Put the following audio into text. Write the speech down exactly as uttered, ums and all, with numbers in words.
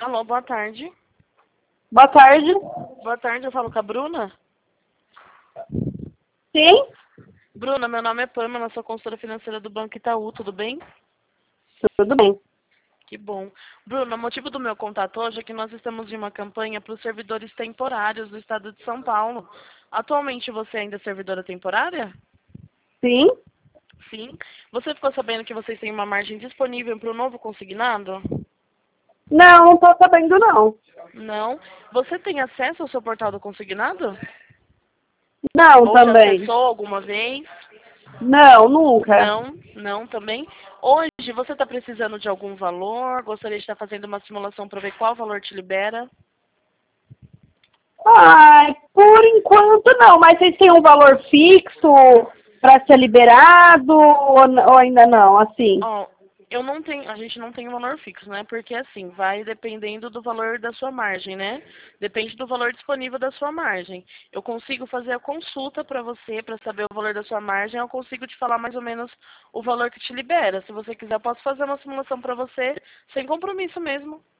Alô, boa tarde. Boa tarde. Boa tarde, eu falo com a Bruna. Sim? Bruna, meu nome é Pamela, sou consultora financeira do Banco Itaú, tudo bem? Tudo bem. Que bom. Bruna, o motivo do meu contato hoje é que nós estamos em uma campanha para os servidores temporários do estado de São Paulo. Atualmente você ainda é servidora temporária? Sim? Sim. Você ficou sabendo que vocês têm uma margem disponível para o novo consignado? Não, não tô sabendo não. Não. Você tem acesso ao seu portal do consignado? Não, Ou já também. acessou alguma vez? Não, nunca. Não, não também. Hoje, você está precisando de algum valor? Gostaria de estar fazendo uma simulação para ver qual valor te libera? Ai, por enquanto não, mas vocês têm um valor fixo para ser liberado ou, ou ainda não, assim? Ó, eu não tenho, a gente não tem um valor fixo, né? Porque assim, vai dependendo do valor da sua margem, né? Depende do valor disponível da sua margem. Eu consigo fazer a consulta para você, para saber o valor da sua margem, eu consigo te falar mais ou menos o valor que te libera. Se você quiser, eu posso fazer uma simulação para você sem compromisso mesmo.